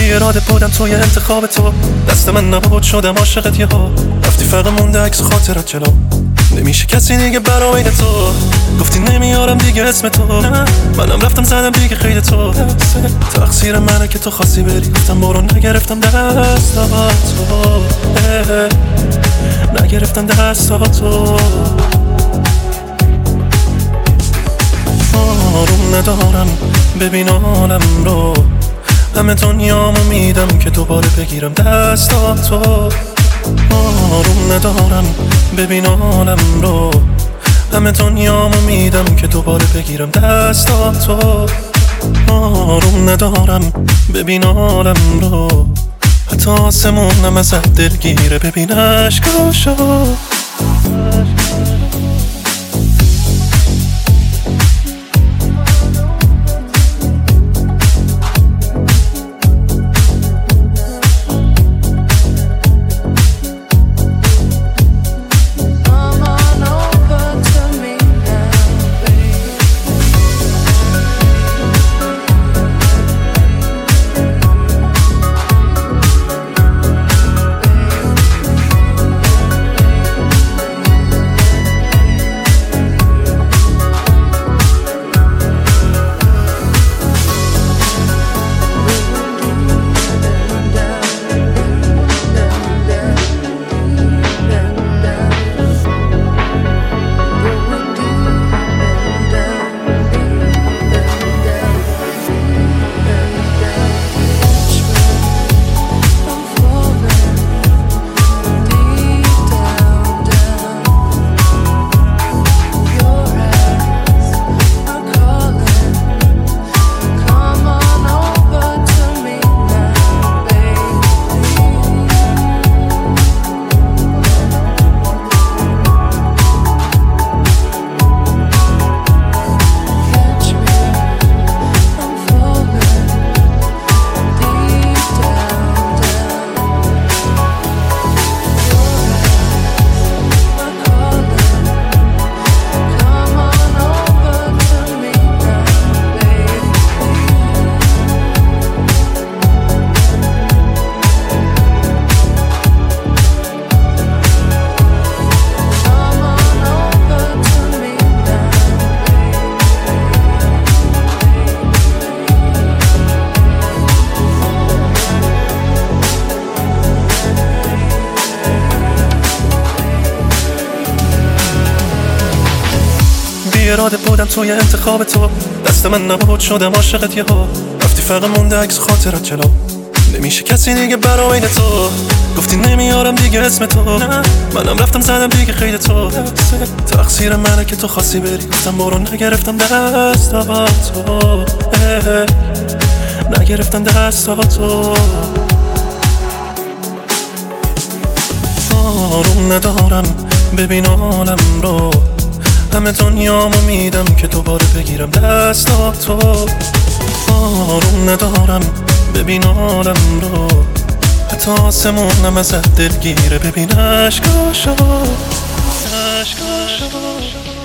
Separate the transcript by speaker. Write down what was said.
Speaker 1: بی اراده بودم توی انتخاب تو، دست من نبود شدم عاشقت یهو، رفتی فقط مونده عکس خاطرت جلو، نمیشه کسی دیگه برای تو، گفتی نمیارم دیگه اسم تو، منم رفتم زدم دیگه خیلی تو، تقصیر منه که تو خواستی بری، گفتم برو نگرفتم دست تو، نگرفتم دست تو، آروم ندارم ببین عالم رو، همه دنیامو میدم که دوباره بگیرم دستاتو، آروم ندارم ببین عالم رو، همه دنیامو میدم که دوباره بگیرم دستاتو، آروم ندارم ببین عالم رو، حتی آسمونم ازت دلگیره، ببین عشقاشو. بی اراده بودم توی انتخاب تو، دست من نبود شدم عاشقت یهو، رفتی فقط مونده عکس خاطرت جلو، نمیشه کسی دیگه برای تو، گفتی نمیارم دیگه اسم تو، منم رفتم زدم دیگه خیلی تو، تقصیر منه که تو خواستی بری، گفتم برو نگرفتم دست تو، نگرفتم دست تو، آروم ندارم ببین عالم رو، همه دنیامو میدم که دوباره بگیرم دستاتو، آروم ندارم ببین عالم رو، حتی آسمونم ازت دلگیره، ببین عشقاشو.